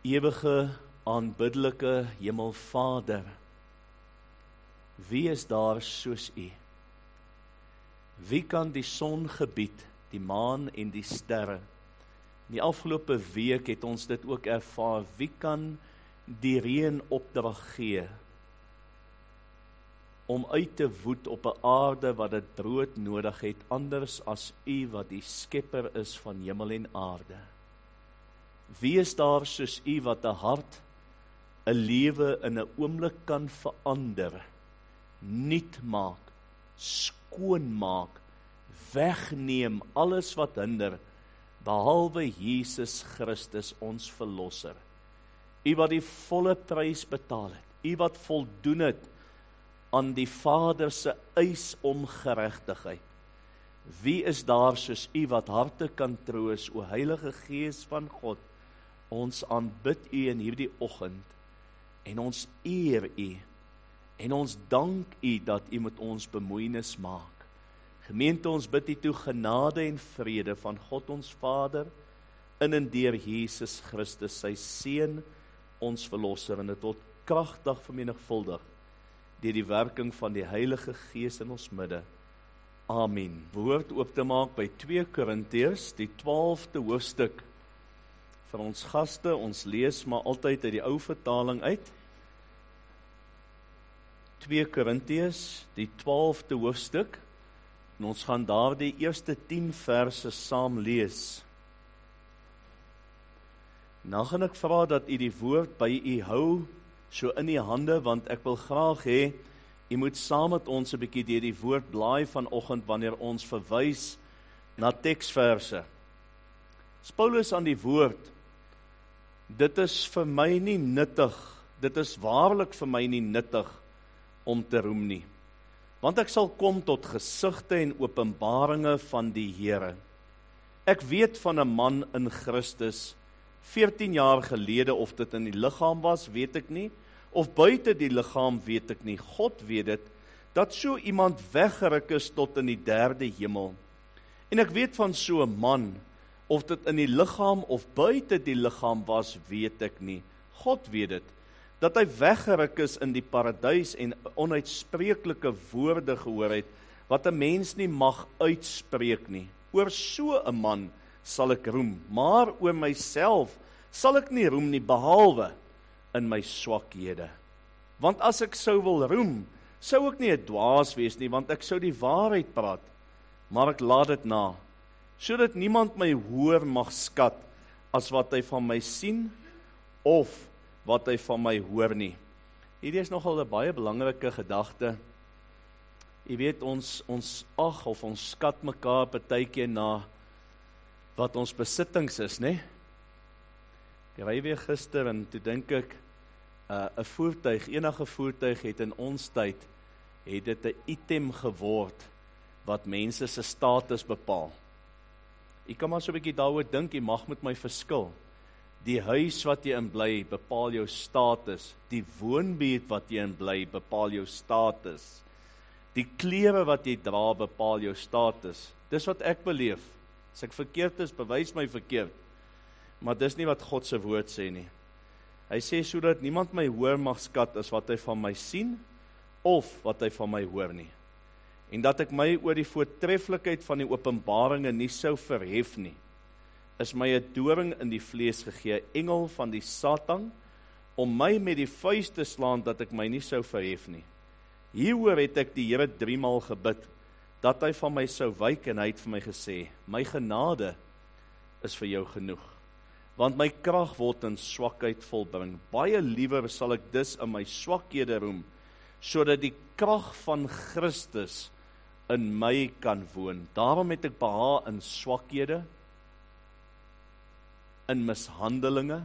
Ewige, aanbiddelike Hemelvader, wie is daar soos U? Wie kan die son gebied, die maan en die sterre? In die afgelope week het ons dit ook ervaar. Wie kan die reën opdrag gee om uit te woed op 'n aarde wat dit brood nodig het, anders as U wat die skepper is van hemel en aarde? Wie is daar soos U wat 'n hart, 'n lewe in 'n oomblik kan verander, nuut maak, skoon maak, wegneem alles wat hinder, behalwe Jesus Christus ons verlosser? U wat die volle prys betaal het, U wat voldoen het aan die Vader se eis om geregtigheid. Wie is daar soos U wat harte kan troos, o Heilige Gees van God? Ons aanbid U in hierdie oggend en ons eer U en ons dank U dat U met ons bemoeienis maak. Gemeente, ons bid U toe genade en vrede van God ons Vader in en deur Jesus Christus, sy Seun, ons Verlosser, en dit word kragtig vermenigvuldig deur die werking van die Heilige Gees in ons midde. Amen. Behoort oop te maak by 2 Korintiërs, die 12de hoofstuk. Vir ons gaste, ons lees maar altyd uit die ou vertaling uit. 2 Korintiërs, die 12de hoofstuk, en ons gaan daar die eerste 10 verse saam lees. Nou gaan ek vra dat U die woord by U hou, so in U hande, want ek wil graag hê, U moet saam met ons 'n bietjie deur die woord blaai vanoggend wanneer ons verwys na teksverse. As Paulus aan die woord, dit is vir my nie nuttig, dit is waarlik vir my nie nuttig om te roem nie, want ek sal kom tot gesigte en openbaringe van die Here. Ek weet van 'n man in Christus, 14 jaar gelede, of dit in die liggaam was, weet ek nie, of buite die liggaam, weet ek nie, God weet dit, dat so iemand weggeruk is tot in die 3de hemel. En ek weet van so 'n man, of dit in die liggaam of buite die liggaam was, weet ek nie, God weet dit, dat hy weggeruk is in die paradys en onuitspreeklike woorde gehoor het, wat 'n mens nie mag uitspreek nie. Oor so 'n man sal ek roem, maar oor myself sal ek nie roem nie, behalwe in my swakhede. Want as ek sou wil roem, sou ek nie 'n dwaas wees nie, want ek sou die waarheid praat, maar ek laat dit na, sodat niemand my hoër mag skat as wat hy van my sien, of wat hy van my hoor nie. Hierdie is nogal 'n baie belangrike gedagte. Jy weet, ons ag of ons skat mekaar partykeer na wat ons besittings is, né? Ek ry weer gister en toe dink ek, 'n voertuig, enige voertuig het in ons tyd, het dit 'n item geword wat mense se status bepaal. Jy kan maar so 'n bietjie daaroor dink, jy mag met my verskil. Die huis wat jy in bly, bepaal jou status. Die woonbuurt wat jy in bly, bepaal jou status. Die klere wat jy dra, bepaal jou status. Dis wat ek beleef. As ek verkeerd is, bewys my verkeerd. Maar dis nie wat God se woord sê nie. Hy sê, sodat niemand my hoër mag skat as wat hy van my sien, of wat hy van my hoor nie. En dat ek my oor die voortreffelikheid van die openbaringe nie sou verhef nie, is my 'n doring in die vlees gegee, engel van die Satan, om my met die vuis te slaan, dat ek my nie sou verhef nie. Hieroor het ek die Here 3 maal gebid, dat hy van my sou wyk, en hy het vir my gesê, my genade is vir jou genoeg, want my krag word in swakheid volbring. Baie liewer sal ek dus in my swakhede roem, sodat die krag van Christus in my kan woon. Daarom het ek behaag in swakhede, in mishandelinge,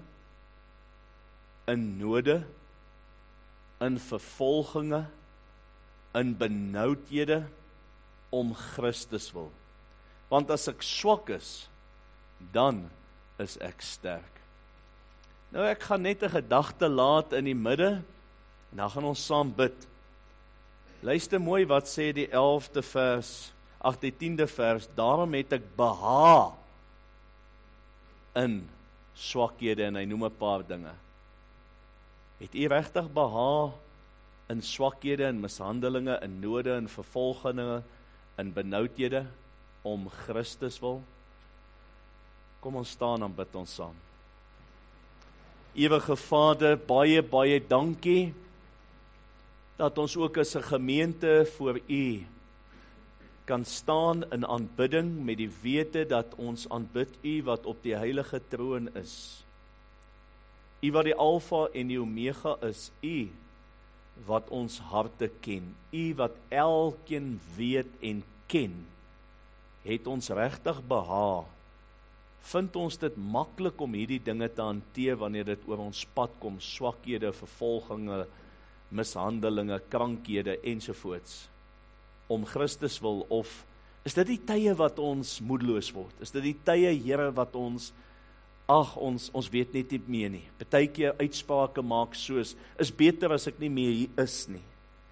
in node, in vervolginge, in benoudhede, om Christus wil. Want as ek swak is, dan is ek sterk. Nou ek gaan net 'n gedagte laat in die midde, en dan gaan ons saam bid. Luister mooi wat sê die 11de vers, die 10de vers, daarom het ek behaag in swakhede en hy noem 'n paar dinge. Het u regtig behaag in swakhede, in mishandelinge, in node, in vervolginge, in benoudhede om Christus wil? Kom ons staan en bid ons saam. Ewige Vader, baie, baie dankie dat ons ook as 'n gemeente voor U kan staan in aanbidding met die wete dat ons aanbid U wat op die heilige troon is. U wat die Alfa en die Omega is, U wat ons harte ken, U wat elkeen weet en ken, het ons regtig behaag. Vind ons dit maklik om hierdie dinge te hanteer wanneer dit oor ons pad kom, swakhede, vervolginge, mishandelinge, krankhede ensovoorts, om Christus wil, of is dit die tye wat ons moedeloos word? Is dit die tye, Here, wat ons weet net nie meer nie. Partykeer uitsprake maak soos, is beter as ek nie meer hier is nie.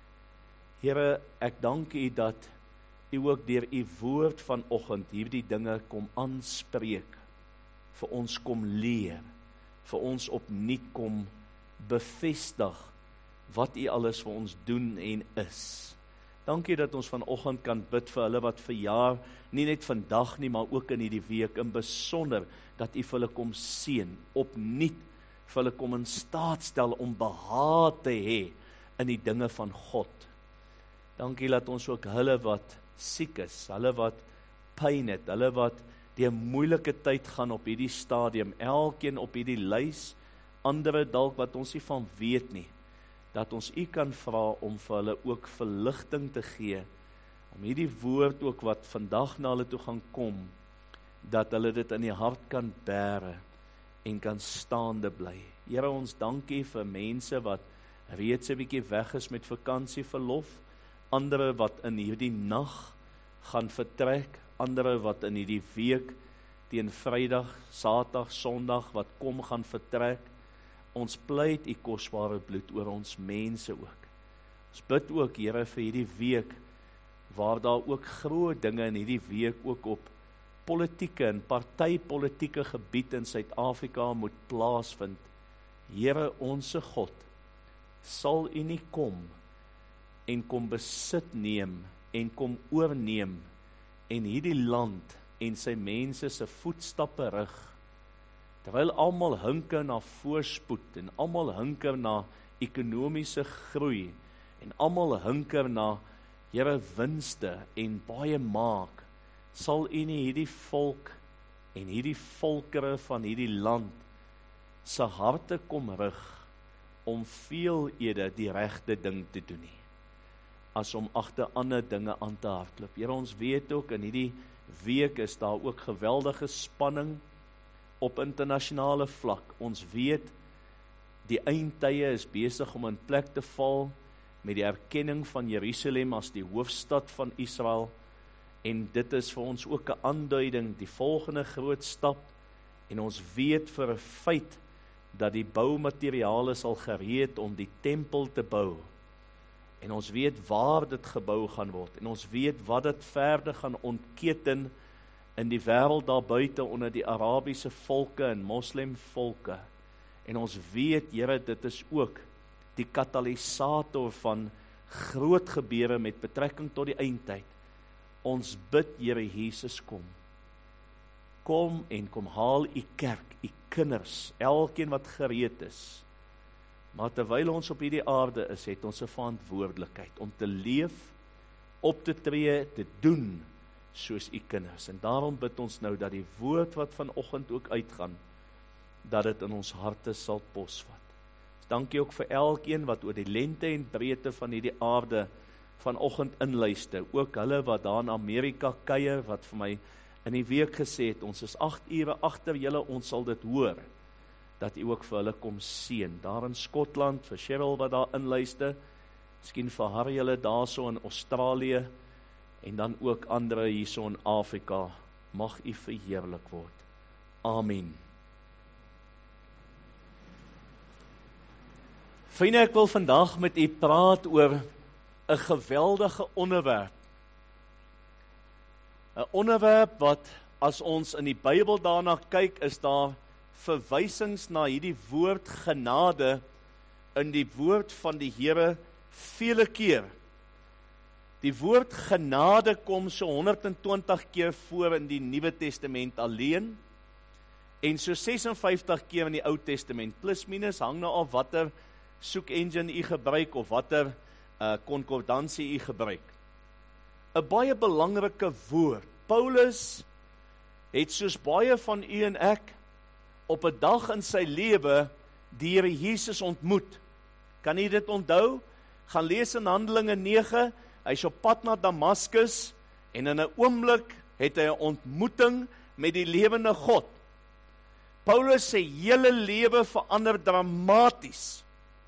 Here, ek dank U dat U ook deur U woord vanoggend hierdie dinge kom aanspreek, vir ons kom leer, vir ons opnuut kom bevestig wat U alles vir ons doen en is. Dankie dat ons vanoggend kan bid vir hulle wat verjaar, nie net vandag nie, maar ook in hierdie week, in besonder dat U vir hulle kom seën, opnuut vir hulle kom in staat stel om behaag te hê in die dinge van God. Dankie dat ons ook hulle wat siek is, hulle wat pyn het, hulle wat deur moeilike tyd gaan op hierdie stadium, elkeen op hierdie lys, ander dalk wat ons nie van weet nie, dat ons U kan vra om vir hulle ook verligting te gee, om hierdie woord ook wat vandag na hulle toe gaan kom, dat hulle dit in die hart kan bære en kan staande bly. Here, ons dankie vir mense wat reeds 'n bietjie weg is met vakansieverlof, ander wat in hierdie nag gaan vertrek, ander wat in hierdie week teen Vrydag, Saterdag, Sondag wat kom gaan vertrek. Ons pleit U kosbare bloed oor ons mense ook. Ons bid ook, Here, vir hierdie week, waar daar ook groot dinge in hierdie week ook op politieke en partypolitieke gebied in Suid-Afrika moet plaasvind. Here, onse God, sal U nie kom en kom besit neem en kom oorneem en hierdie land en sy mense se voetstappe rig, terwyl almal hinker na voorspoed en almal hinker na ekonomiese groei en almal hinker na Here winste en baie maak, sal U nie hierdie volk en hierdie volkere van hierdie land se harte kom rig om veelede die regte ding te doen nie, as om agter ander dinge aan te hardloop. Here, ons weet ook in hierdie week is daar ook geweldige spanning op internasionale vlak. Ons weet die eindtye is besig om in plek te val met die erkenning van Jerusalem as die hoofstad van Israel, en dit is vir ons ook 'n aanduiding, die volgende groot stap, en ons weet vir 'n feit dat die boumateriale sal gereed om die tempel te bou, en ons weet waar dit gebou gaan word, en ons weet wat dit verder gaan ontketen in die wêreld daar buite onder die Arabiese volke en Moslem volke, en ons weet, Here, dit is ook die katalisator van groot gebeure met betrekking tot die eindtyd. Ons bid, Here Jesus, kom en kom haal U kerk, U kinders, elkeen wat gereed is. Maar terwyl ons op hierdie aarde is, het ons 'n verantwoordelikheid om te leef, op te tree, te doen soos U kinders. En daarom bid ons nou dat die woord wat vanoggend ook uitgaan, dat dit in ons harte sal posvat. Dankie ook vir elkeen wat oor die lengte en breedte van hierdie aarde vanoggend inluister, ook hulle wat daar in Amerika kuier, wat vir my in die week gesê het, ons is 8 ure agter julle, ons sal dit hoor, dat U ook vir hulle kom seën, daar in Skotland, vir Cheryl wat daar inluister, miskien vir haar julle daar so in Australië, en dan ook ander hierso in Afrika, mag U verheerlik word. Amen. Vriende, ek wil vandag met U praat oor 'n geweldige onderwerp. 'n Onderwerp wat, as ons in die Bybel daarna kyk, is daar verwysings na hierdie woord genade in die woord van die Here vele keer. Die woord genade kom so 120 keer voor in die Nuwe Testament alleen, en so 56 keer in die Ou Testament, plus minus, hang nou af watter soek engine u gebruik, of watter konkordansie u gebruik. 'n baie belangrike woord. Paulus het soos baie van u en ek op 'n dag in sy lewe die Here Jesus ontmoet. Kan u dit onthou? Gaan lees in Handelinge 9, hy is op pad na Damaskus, en in 'n oomblik het hy 'n ontmoeting met die lewende God. Paulus se hele lewe verander dramaties.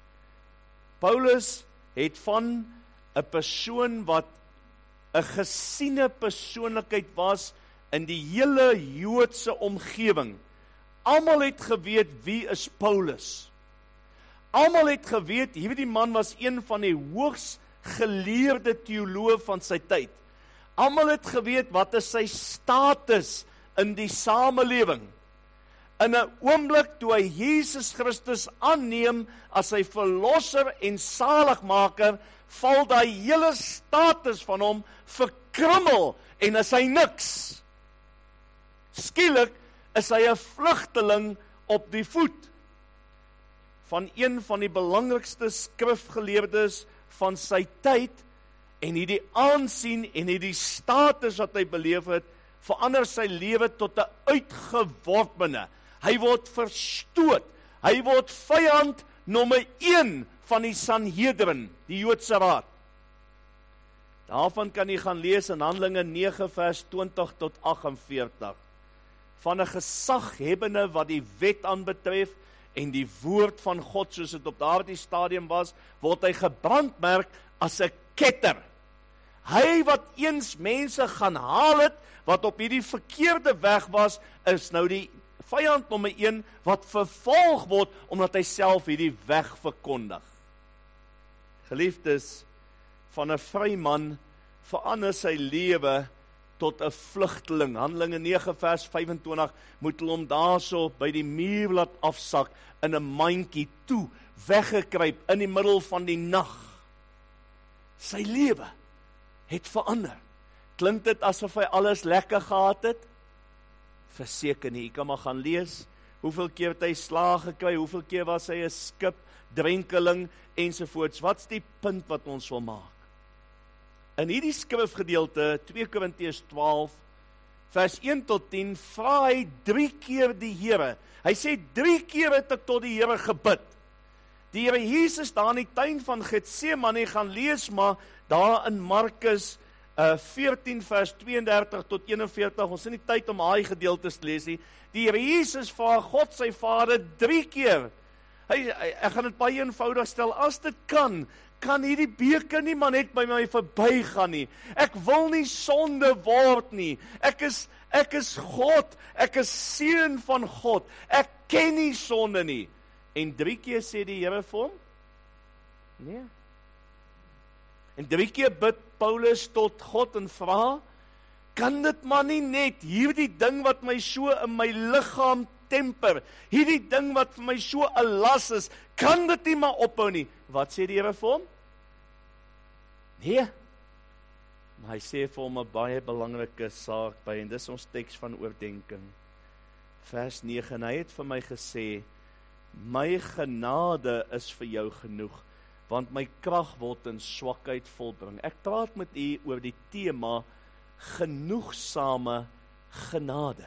Paulus het van 'n persoon wat 'n gesiene persoonlikheid was in die hele Joodse omgewing. Almal het geweet wie is Paulus. Almal het geweet hierdie man was een van die hoogs geleerde teoloë van sy tyd. Almal het geweet wat is sy status in die samelewing. In 'n oomblik toe hy Jesus Christus aanneem as sy verlosser en saligmaker, val daai hele status van hom verkrummel en is hy niks. Skielik is hy 'n vlugteling op die voet van een van die belangrikste skrifgeleerdes van sy tyd, en hierdie aansien en hierdie status wat hy beleef het, verander sy lewe tot 'n uitgeworpene. Hy word verstoot. Hy word vyand nommer 1 van die Sanhedrin, die Joodse Raad. Daarvan kan jy gaan lees in Handelinge 9 vers 20 tot 48. Van 'n gesaghebbende wat die wet aanbetref en die woord van God soos dit op daardie stadium was, word hy gebrandmerk as 'n ketter. Hy wat eens mense gaan haal het, wat op hierdie verkeerde weg was, is nou die vyand nommer 1 wat vervolg word, omdat hy self hierdie weg verkondig. Geliefdes, van 'n vryman verander sy lewe tot 'n vlugteling. Handelinge 9 vers 25 moet hulle hom daarso by die muur laat afsak, in 'n mandjie toe, weggekruip in die middel van die nag. Sy lewe het verander. Klink dit asof hy alles lekker gehad het? Verseker nie, ek kan maar gaan lees, hoeveel keer het hy slaag gekry, hoeveel keer was hy 'n skip, drenkeling, ensovoorts. Wat's die punt wat ons wil maak? In hierdie skrifgedeelte, 2 Korintiërs 12, vers 1 tot 10, vra hy 3 keer die Here. Hy sê, 3 keer het ek tot die Here gebid. Die Here Jesus daar in die tuin van Getsemane, gaan lees maar, daar in Markus 14 vers 32 tot 41, ons het nie tyd om daai gedeeltes te lees nie. Die Here Jesus vra God sy Vader 3 keer. Ek gaan dit baie eenvoudig stel, as dit kan hierdie beker nie maar net by my verbygaan nie. Ek wil nie sonde word nie. Ek is God, ek is seun van God. Ek ken nie sonde nie. En 3 keer sê die Here vir hom, nee. En 3 keer bid Paulus tot God en vra, kan dit maar nie net hierdie ding wat my so in my liggaam temper, hierdie ding wat vir my so 'n las is, kan dit nie maar ophou nie. Wat sê die Here vir hom? Nee. Maar hy sê vir hom 'n baie belangrike saak by, en dis ons teks van oordeenking. Vers 9, en hy het vir my gesê, my genade is vir jou genoeg, want my krag word in swakheid volbring. Ek praat met u oor die tema genoegsame genade.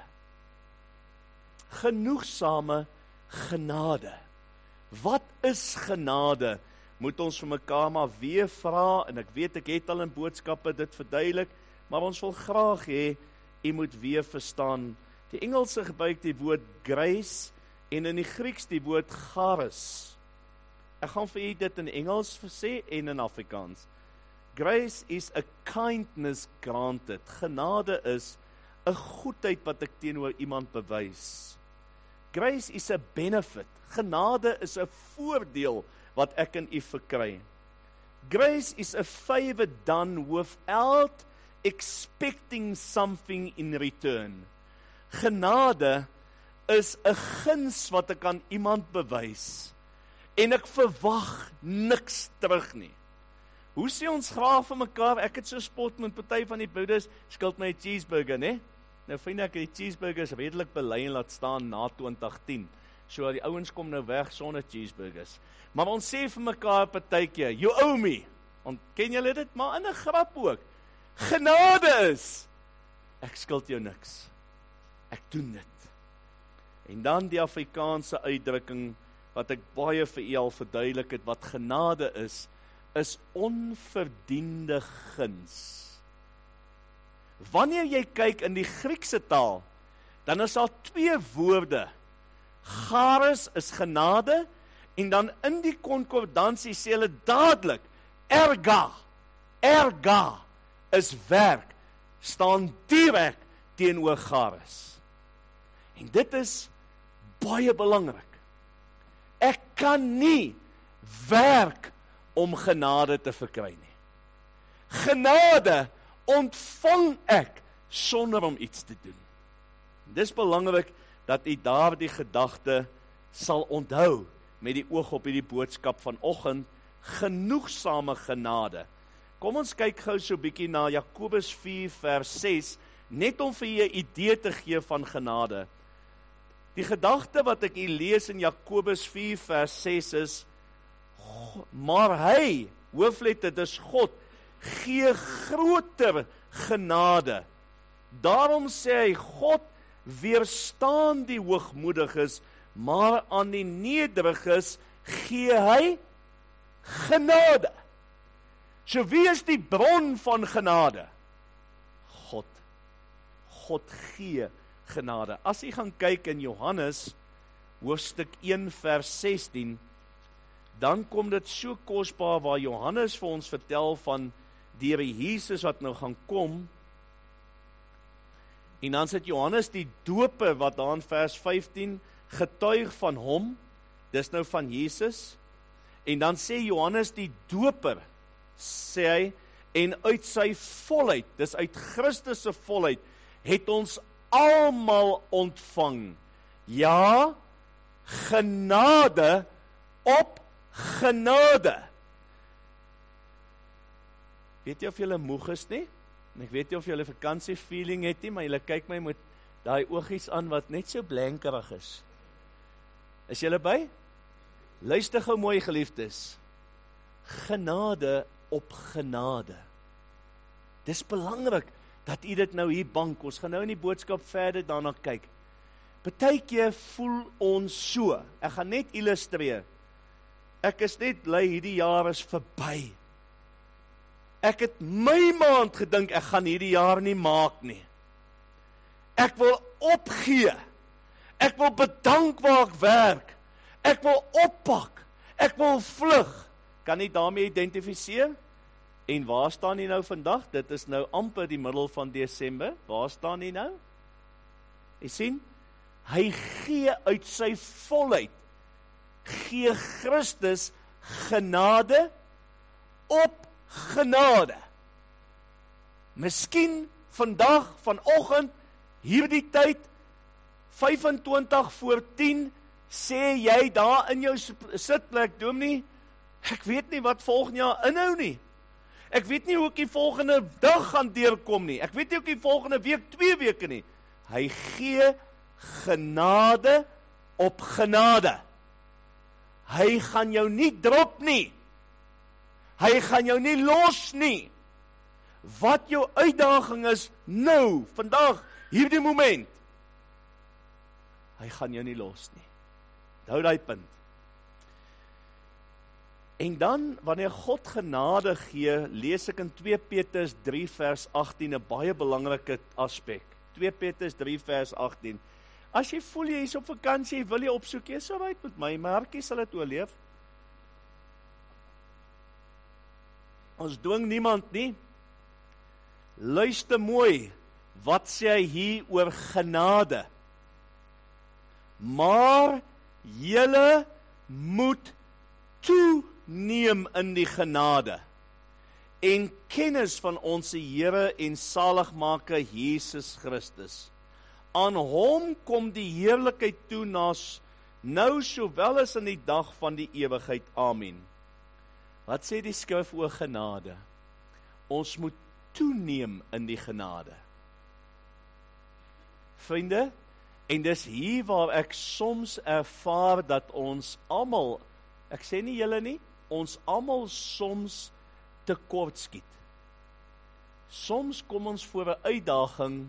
Genoegsame genade. Wat is genade? Moet ons vir mekaar maar weer vra, en ek weet ek het al in boodskappe dit verduidelik, maar ons wil graag hê, u moet weer verstaan. Die Engelse gebruik die woord grace, en in die Grieks die woord charis. Ek gaan vir u dit in Engels sê en in Afrikaans. Grace is a kindness granted. Genade is 'n goedheid wat ek teenoor iemand bewys. Grace is a benefit. Genade is 'n voordeel wat ek in u verkry. Grace is a favor done without expecting something in return. Genade is 'n guns wat ek aan iemand bewys, en ek verwag niks terug nie. Hoe sê ons graag vir mekaar, ek het so spot met party van die broeders, skuld my 'n cheeseburger, né? Nou vind ek die cheeseburgers redelik belyn laat staan na 2010. So die ouens kom nou weg sonder cheeseburgers. Maar ons sê vir mekaar partykeer, you owe me. Ken julle dit? Maar in 'n grap ook. Genade is, ek skuld jou niks. Ek doen dit. En dan die Afrikaanse uitdrukking, wat ek baie vir u al verduidelik het, wat genade is onverdiende guns. Wanneer jy kyk in die Griekse taal, dan is daar 2 woorde. Charis is genade, en dan in die konkordansie sê hulle dadelik, erga is werk, staan direk teenoor charis. En dit is baie belangrik. Ek kan nie werk om genade te verkry nie. Genade ontvang ek sonder om iets te doen. Dis belangrik dat u daardie gedagte sal onthou met die oog op hierdie boodskap vanoggend, genoegsame genade. Kom ons kyk gou so 'n bietjie na Jakobus 4 vers 6, net om vir julle 'n idee te gee van genade. Die gedagte wat ek hier lees in Jakobus 4 vers 6 is, maar hy, hoofletter, dis God, gee groter genade. Daarom sê hy, God weerstaan die hoogmoediges, maar aan die nederiges gee hy genade. So wie is die bron van genade? God. God gee genade. As jy gaan kyk in Johannes, hoofstuk 1 vers 16, dan kom dit so kosbaar waar Johannes vir ons vertel van die Here Jesus wat nou gaan kom. En dan sit Johannes die doper wat daar in vers 15 getuig van hom, dis nou van Jesus. En dan sê Johannes die doper, sê hy, en uit sy volheid, dis uit Christus se volheid, het ons almal ontvang. Ja, genade op genade. Weet jy of julle moeg is nie? En ek weet nie of julle vakansie feeling het nie, maar julle kyk my met daai oogies aan wat net so blankerig is. Is julle by? Luister gou mooi, geliefdes. Genade op genade. Dis belangrik dat u dit nou hier bank. Ons gaan nou in die boodskap verder daarna kyk. Partykeer voel ons so. Ek gaan net illustreer. Ek is net bly hierdie jaar is verby. Ek het my maand gedink ek gaan hierdie jaar nie maak nie. Ek wil opgee. Ek wil bedank waar ek werk. Ek wil oppak. Ek wil vlug. Kan jy daarmee identifiseer? En waar staan jy nou vandag? Dit is nou amper die middel van Desember. Waar staan jy nou? Jy sien, hy gee uit sy volheid. Gee Christus genade op genade. Miskien vandag, vanoggend, hierdie tyd, 25 voor 10, sê jy daar in jou sitplek, dominee, ek weet nie wat volgende jaar inhou nie. Ek weet nie hoe ek die volgende dag gaan deurkom nie. Ek weet nie hoe ek die volgende week, 2 weke nie. Hy gee genade op genade. Hy gaan jou nie drop nie. Hy gaan jou nie los nie. Wat jou uitdaging is nou, vandag, hierdie moment. Hy gaan jou nie los nie. Hou daai punt. En dan, wanneer God genade gee, lees ek in 2 Petrus 3 vers 18, 'n baie belangrike aspek. 2 Petrus 3 vers 18. As jy voel jy is op vakansie, wil jy opsoek, jy is alright met my, maar hartjie sal dit oorleef. Ons dwing niemand nie. Luister mooi, wat sê hy hier oor genade? Maar julle moet toeneem in die genade en kennis van ons Here en Saligmaker Jesus Christus. Aan hom kom die heerlikheid toe nou sowel as in die dag van die ewigheid. Amen. Wat sê die skrif oor genade? Ons moet toeneem in die genade. Vriende, en dis hier waar ek soms ervaar dat ons almal, ek sê nie julle nie, ons almal soms tekort skiet. Soms kom ons voor 'n uitdaging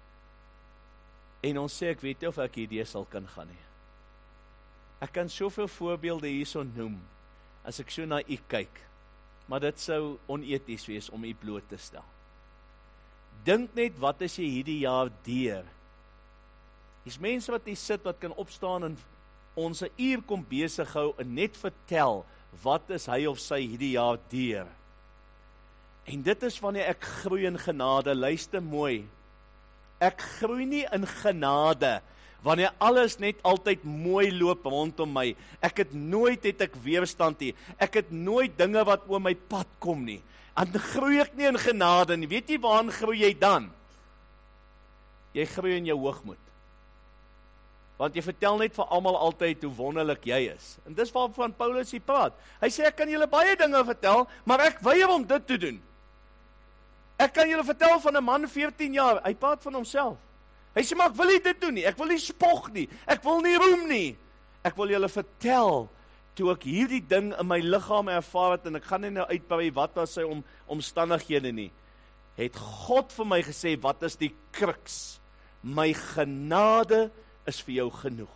en ons sê ek weet nie of ek hierdie sal kan gaan nie. Ek kan soveel voorbeelde hierso noem as ek so na u kyk, maar dit sou oneties wees om u bloot te stel. Dink net wat as jy hierdie jaar deur. Dis mense wat hier sit wat kan opstaan en ons 'n uur kom besig hou en net vertel wat is hy of sy hierdie jaar deur. En dit is wanneer ek groei in genade. Luister mooi. Ek groei nie in genade wanneer alles net altyd mooi loop rondom my. Ek het weerstand nie. Ek het nooit dinge wat oor my pad kom nie. En groei ek nie in genade nie. Weet jy waarin groei jy dan? Jy groei in jou hoogmoed. Want jy vertel net vir almal altyd hoe wonderlik jy is. En dis waarvan Paulus hier praat. Hy sê ek kan julle baie dinge vertel, maar ek weier om dit te doen. Ek kan julle vertel van 'n man 14 jaar, hy praat van homself. Hy sê maar ek wil nie dit doen nie, ek wil nie spog nie, ek wil nie roem nie. Ek wil julle vertel toe ek hierdie ding in my liggaam ervaar het en ek gaan nie nou uitbrei wat was sy omstandighede nie. Het God vir my gesê wat is die kruks? My genade is vir jou genoeg.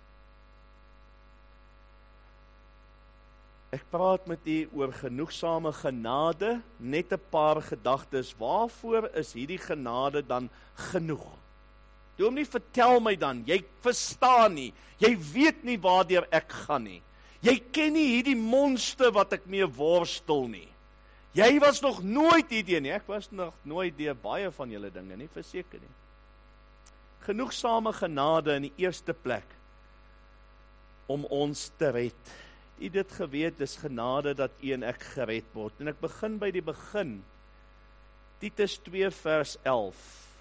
Ek praat met u oor genoegsame genade, net 'n paar gedagtes. Waarvoor is hierdie genade dan genoeg? Dominee, vertel my dan, jy verstaan nie, jy weet nie waardeur ek gaan nie. Jy ken nie hierdie monster wat ek mee worstel nie. Jy was nog nooit hierdie nie, ek was nog nooit deur baie van julle dinge nie, verseker nie. Genoegsame genade in die eerste plek om ons te red. U dit geweet, dis genade dat u en ek gered word. En ek begin by die begin. Titus 2 vers 11.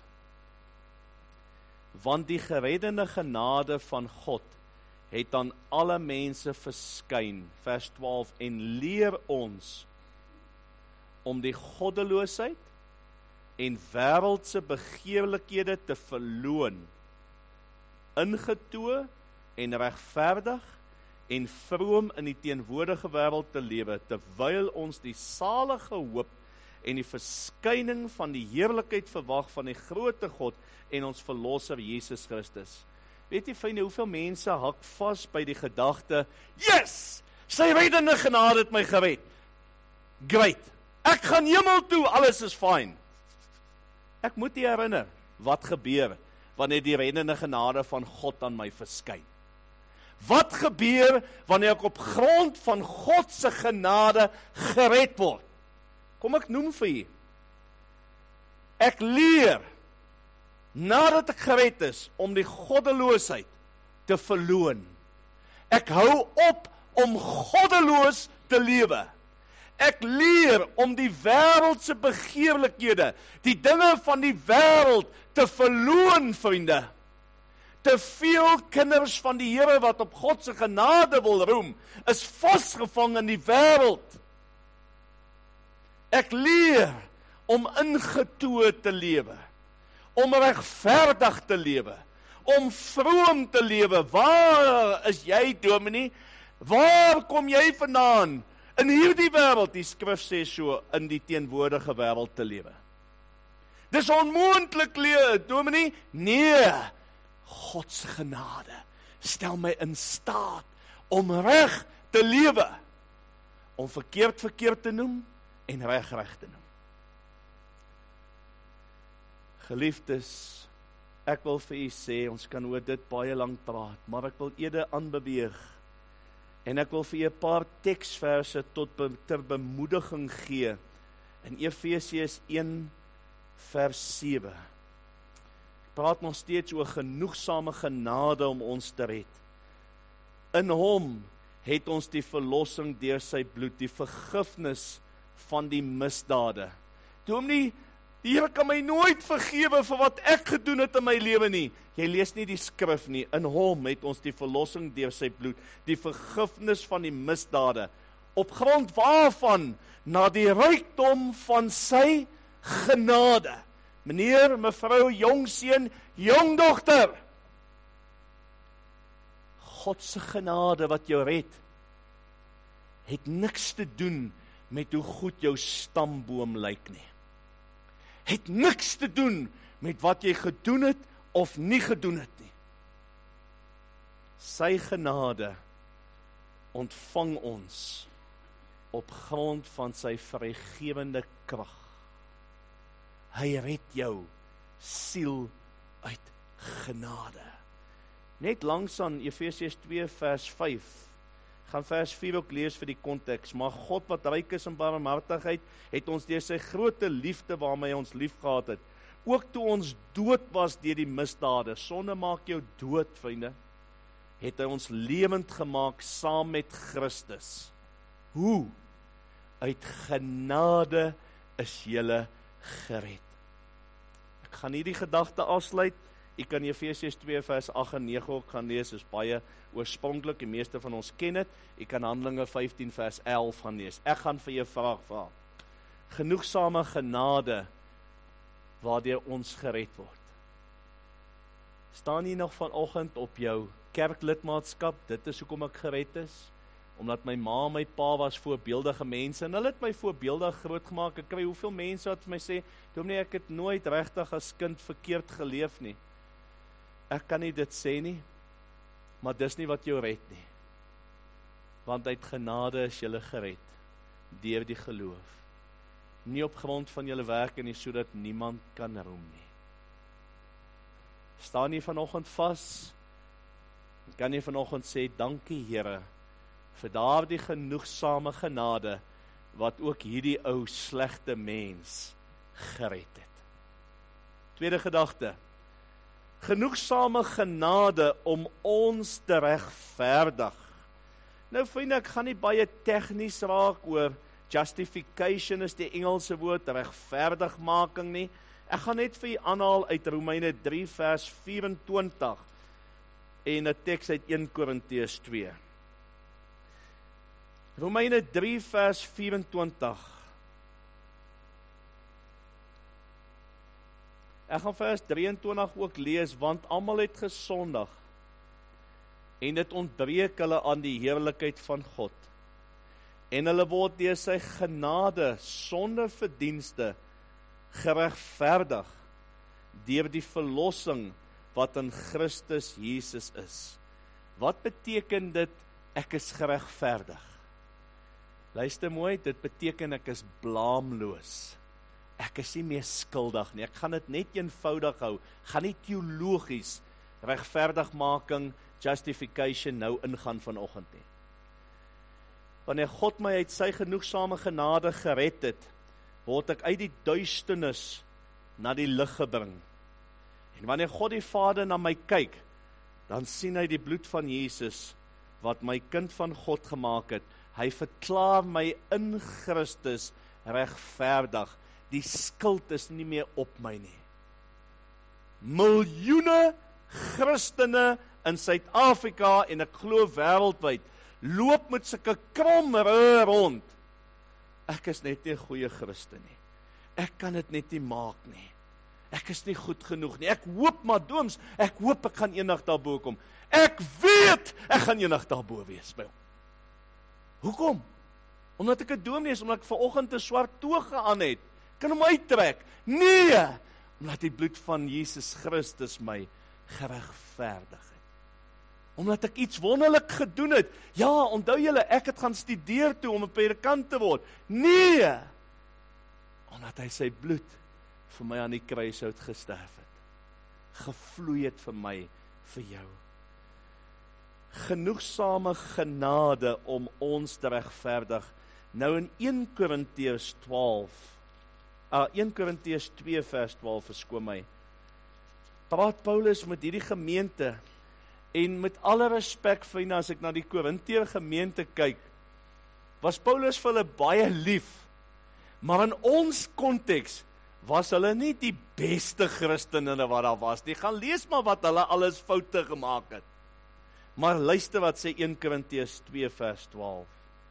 Want die gereddende genade van God het aan alle mense verskyn, vers 12, en leer ons om die goddeloosheid en wêreldse begeerlikhede te verloon, ingetoe en regverdig en vroom in die teenwoordige wêreld te lewe, terwyl ons die salige hoop en die verskyning van die heerlikheid verwag van die groote God en ons verlosser Jesus Christus. Weet jy fyn hoeveel mense hak vas by die gedagte, yes, sy reddende genade het my gered. Great, ek gaan hemel toe, alles is fyn. Ek moet jy herinner, wat gebeur wanneer die reddende genade van God aan my verskyn? Wat gebeur wanneer ek op grond van God se genade gered word? Kom ek noem vir u. Ek leer, nadat ek gered is, om die goddeloosheid te verloon. Ek hou op om goddeloos te lewe. Ek leer om die wêreldse begeerlikhede, die dinge van die wêreld te verloon, vriende. Te veel kinders van die Here wat op God se genade wil roem, is vasgevang in die wêreld. Ek leer om ingetoe te lewe, om regverdig te lewe, om vroom te lewe. Waar is jy, dominee? Waar kom jy vandaan? In hierdie wêreld, die skrif sê so, in die teenwoordige wêreld te lewe. Dis onmoontlik, dominee? Nee, God se genade stel my in staat om reg te lewe, om verkeerd te noem en reg te noem. Geliefdes, ek wil vir u sê, ons kan oor dit baie lank praat, maar ek wil eerder aanbeweeg, en ek wil vir u 'n paar teksverse ter bemoediging gee, in Efesiërs 1 vers 7. Praat nog steeds oor genoegsame genade om ons te red. In hom het ons die verlossing deur sy bloed, die vergifnis van die misdade. Dominee, Die Here kan my nooit vergewe vir wat ek gedoen het in my lewe nie. Jy lees nie die skrif nie. In hom het ons die verlossing deur sy bloed, die vergifnis van die misdade, op grond waarvan, na die rykdom van sy genade. Meneer, mevrou, jongseun, jongdogter, God se genade wat jou red, het niks te doen met hoe goed jou stamboom lyk nie. Het niks te doen met wat jy gedoen het of nie gedoen het nie. Sy genade ontvang ons op grond van sy vrygewende krag. Hy red jou siel uit genade. Net langs aan Efesiërs 2 vers 5, gaan vers 4 ook lees vir die konteks, maar God wat ryk is in barmhartigheid, het ons deur sy groote liefde waarmee hy ons liefgehad het, ook toe ons dood was deur die misdade, sonde maak jou dood, vriende, het hy ons lewend gemaak saam met Christus. Hoe? Uit genade is julle gered. Ek gaan hierdie gedagte afsluit. Ek kan Efesiërs 2 vers 8 en 9 ook gaan lees, is baie oorspronklik, die meeste van ons ken het. Ek kan Handelinge 15 vers 11 gaan lees. Ek gaan vir jou vraag vra. Genoegsame genade waardeur ons gered word. Staan jy nog vanoggend op jou kerklidmaatskap? Dit is hoekom ek gered is. Omdat my ma en my pa was voorbeeldige mense, en hulle het my voorbeeldig groot gemaak. Ek kry hoeveel mense wat vir my sê, dominee, ek het nooit regtig as kind verkeerd geleef nie. Ek kan nie dit sê nie, maar dis nie wat jou red nie. Want uit genade is julle gered, deur die geloof. Nie op grond van julle werke nie, sodat niemand kan roem nie. Staan jy vanoggend vas? Kan jy vanoggend sê, dankie Here, vir daardie genoegsame genade, wat ook hierdie ou slegte mens gered het. Tweede gedagte, genoegsame genade om ons te regverdig. Nou vriende, ek gaan nie baie tegnies raak oor justification is die Engelse woord, regverdigmaking nie. Ek gaan net vir u aanhaal uit Romeine 3 vers 24 en 'n teks uit 1 Korintiërs 2. Romeine 3 vers 24. Ek gaan vers 23 ook lees, want almal het gesondig en dit ontbreek hulle aan die heerlikheid van God. En hulle word deur sy genade sonder verdienste geregverdig deur die verlossing wat in Christus Jesus is. Wat beteken dit, ek is geregverdig? Luister mooi, dit beteken ek is blaamloos. Ek is nie meer skuldig nie. Ek gaan dit net eenvoudig hou. Gaan nie teologies regverdigmaking, justification nou ingaan vanoggend nie. Wanneer God my uit sy genoegsame genade gered het, word ek uit die duisternis na die lig gebring. En wanneer God die Vader na my kyk, dan sien hy die bloed van Jesus, wat my kind van God gemaak het. Hy verklaar my in Christus regverdig. Die skuld is nie meer op my nie. Miljoene Christene in Suid-Afrika en ek glo wêreldwyd loop met sulke kromre rond. Ek is net nie 'n goeie Christen nie. Ek kan dit net nie maak nie. Ek is nie goed genoeg nie. Ek hoop maar dooms, ek hoop ek gaan eendag daarbo kom. Ek weet ek gaan eendag daarbo wees by hom. Hoekom? Omdat ek 'n dominee is, omdat ek vanoggend 'n swart toga aan het. Kan hom uittrek? Nee, omdat die bloed van Jesus Christus my geregverdig het. Omdat ek iets wonderlik gedoen het. Ja, onthou julle, ek het gaan studeer toe om 'n predikant te word. Nee, omdat hy sy bloed vir my aan die kruishout gesterf het. Gevloei het vir my, vir jou. Genoegsame genade om ons te regverdig. Nou in 1 Korintiërs 2 vers 12, verskoon my, praat Paulus met hierdie gemeente, en met alle respek vir as ek na die Korintiër gemeente kyk, was Paulus vir hulle baie lief, maar in ons konteks was hulle nie die beste Christene wat daar was nie. Gaan lees maar wat hulle alles foute gemaak het. Maar luister wat sê 1 Korintiërs 2 vers 12.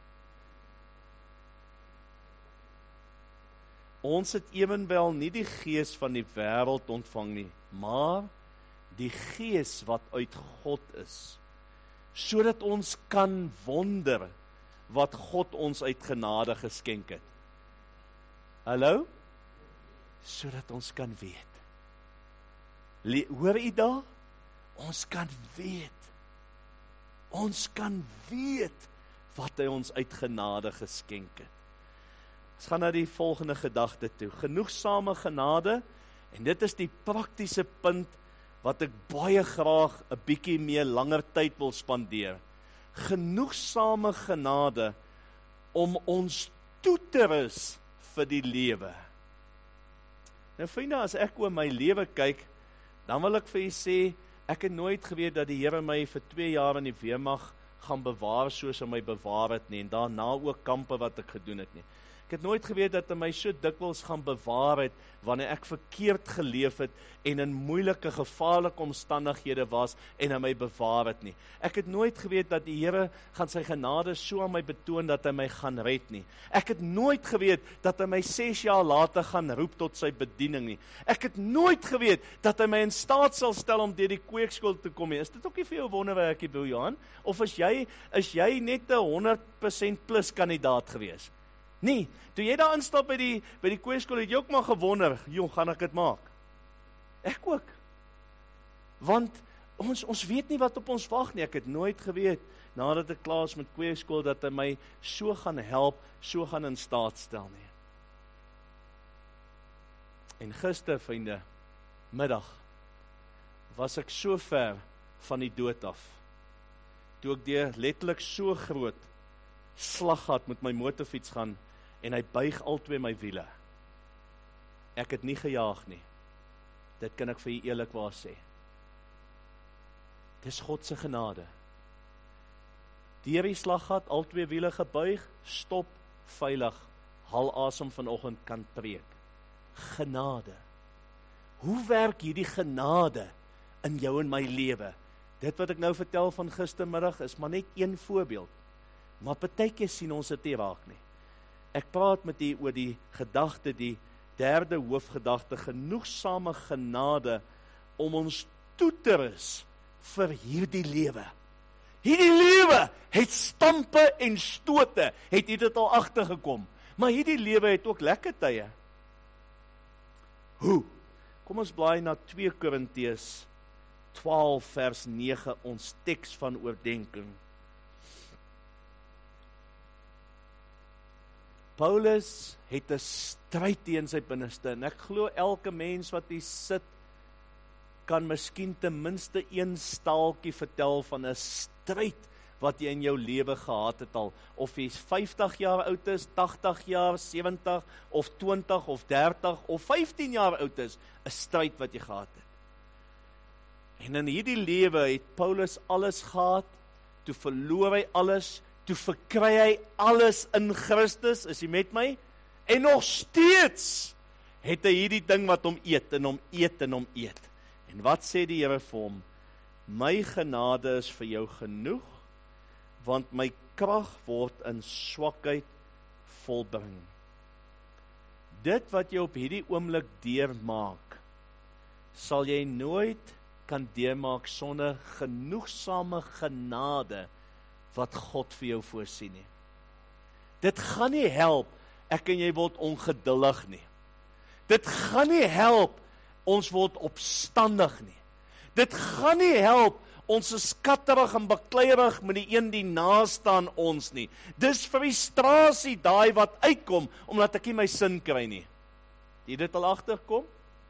Ons het ewenwel nie die gees van die wêreld ontvang nie, maar die gees wat uit God is, sodat ons kan wonder wat God ons uit genade geskenk het. Hallo? Sodat ons kan weet. Hoor u daar? Ons kan weet. Ons kan weet wat hy ons uit genade geskenk het. Ons gaan na die volgende gedagte toe. Genoegsame genade, en dit is die praktiese punt wat ek baie graag 'n bietjie meer langer tyd wil spandeer. Genoegsame genade om ons toe te rus vir die lewe. Nou vriende, as ek oor my lewe kyk, dan wil ek vir u sê, ek het nooit geweet dat die Here my vir 2 jaar in die weermag gaan bewaar soos hy my bewaar het nie, en daarna ook kampe wat ek gedoen het nie. Ek het nooit geweet dat hy my so dikwels gaan bewaar het, wanneer ek verkeerd geleef het, en in moeilike, gevaarlike omstandighede was, en hy my bewaar het nie. Ek het nooit geweet dat die Here gaan sy genade so aan my betoon, dat hy my gaan red nie. Ek het nooit geweet dat hy my 6 jaar later gaan roep tot sy bediening nie. Ek het nooit geweet dat hy my in staat sal stel om deur die kweekskool te kom nie. Is dit ook nie vir jou wonderwerkie, Bill Johan? Of is jy net 'n 100% plus kandidaat gewees? Nee, toe jy daar instap by die kweekskool, het jy ook maar gewonder, jong, gaan ek dit maak? Ek ook. Want ons weet nie wat op ons wag nie. Ek het nooit geweet, nadat ek klaar is met kweekskool, dat hy my so gaan help, so gaan in staat stel nie. En gister, vriende, middag, was ek so ver van die dood af, toe ek deur letterlik so groot slaggat met my motorfiets gaan, en hy buig albei my wiele. Ek het nie gejaag nie. Dit kan ek vir u eerlikwaar sê. Dis God se genade. Deur die slaggat, albei wiele gebuig, stop, veilig, haal asem vanoggend kan preek. Genade. Hoe werk hierdie genade in jou en my lewe? Dit wat ek nou vertel van gistermiddag is maar net een voorbeeld. Maar partykeer sien ons dit nie raak nie. Ek praat met u oor die gedagte, die derde hoofgedagte, genoegsame genade om ons toe te rus vir hierdie lewe. Hierdie lewe het stampe en stote, het u dit al agtergekom. Maar hierdie lewe het ook lekker tye. Hoe? Kom ons blaai na 2 Korintiërs 12 vers 9, ons teks van oordenking. Paulus het 'n stryd teen sy binneste, en ek glo elke mens wat hier sit, kan miskien ten minste een staaltjie vertel van 'n stryd wat jy in jou lewe gehad het al, of jy 50 jaar oud is, 80 jaar, 70, of 20, of 30, of 15 jaar oud is, 'n stryd wat jy gehad het. En in hierdie lewe het Paulus alles gehad, toe verloor hy alles, toe verkry hy alles in Christus, is hy met my? En nog steeds het hy hierdie ding wat hom eet, en hom eet, en hom eet. En wat sê die Here vir hom? My genade is vir jou genoeg, want my krag word in swakheid volbring. Dit wat jy op hierdie oomblik deurmaak, sal jy nooit kan deurmaak sonder genoegsame genade wat God vir jou voorsien nie. Dit gaan nie help, ek en jy word ongeduldig nie. Dit gaan nie help, ons word opstandig nie. Dit gaan nie help, ons is skatterig en bekleierig met die een die naaste aan ons nie. Dis frustrasie daai wat uitkom, omdat ek nie my sin kry nie. Het jy dit al agterkom?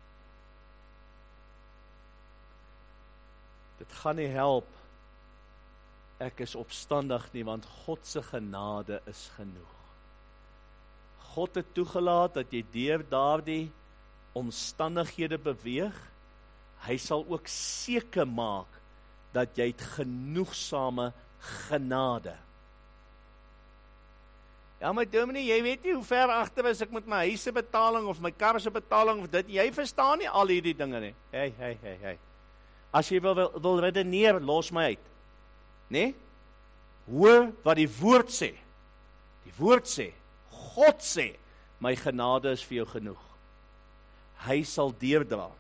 Dit gaan nie help, ek is opstandig nie, want God se genade is genoeg. God het toegelaat dat jy deur daardie omstandighede beweeg. Hy sal ook seker maak dat jy het genoegsame genade. Ja, maar dominee, jy weet nie hoe ver agter is ek met my huise betaling of my kar se betaling of dit. Jy verstaan nie al hierdie dinge nie. Hey. As jy wil redeneer, los my uit. Nee? Hoor wat die woord sê. Die woord sê, God sê, my genade is vir jou genoeg. Hy sal deurdra.